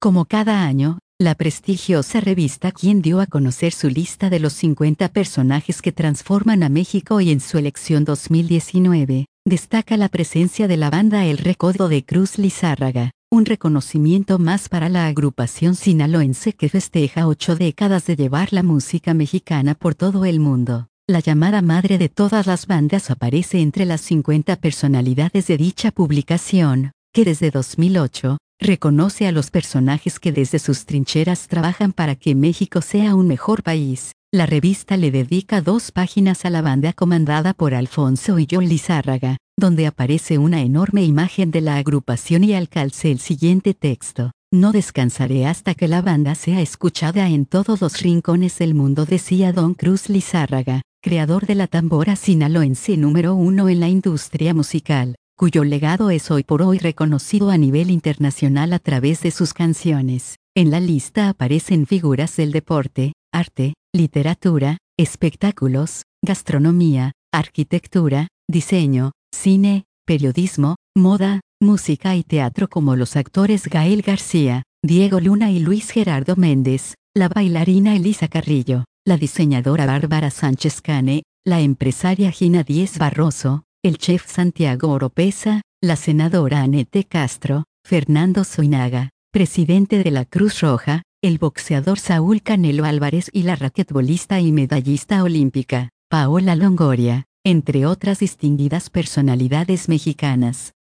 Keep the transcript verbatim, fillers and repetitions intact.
Como cada año, la prestigiosa revista Quién dio a conocer su lista de los cincuenta personajes que transforman a México y en su elección dos mil diecinueve, destaca la presencia de la banda El Recodo de Cruz Lizárraga, un reconocimiento más para la agrupación sinaloense que festeja ocho décadas de llevar la música mexicana por todo el mundo. La llamada madre de todas las bandas aparece entre las cincuenta personalidades de dicha publicación, que desde dos mil ocho, reconoce a los personajes que desde sus trincheras trabajan para que México sea un mejor país. La revista le dedica dos páginas a la banda comandada por Alfonso y John Lizárraga, donde aparece una enorme imagen de la agrupación y al calce el siguiente texto: no descansaré hasta que la banda sea escuchada en todos los rincones del mundo, decía Don Cruz Lizárraga, creador de la tambora sinaloense número uno en la industria musical, cuyo legado es hoy por hoy reconocido a nivel internacional a través de sus canciones. En la lista aparecen figuras del deporte, arte, literatura, espectáculos, gastronomía, arquitectura, diseño, cine, periodismo, moda, música y teatro, como los actores Gael García, Diego Luna y Luis Gerardo Méndez, la bailarina Elisa Carrillo, la diseñadora Bárbara Sánchez Cane, la empresaria Gina Díez Barroso, el chef Santiago Oropesa, la senadora Anete Castro, Fernando Zoinaga, presidente de la Cruz Roja, el boxeador Saúl Canelo Álvarez y la raquetbolista y medallista olímpica, Paola Longoria, entre otras distinguidas personalidades mexicanas.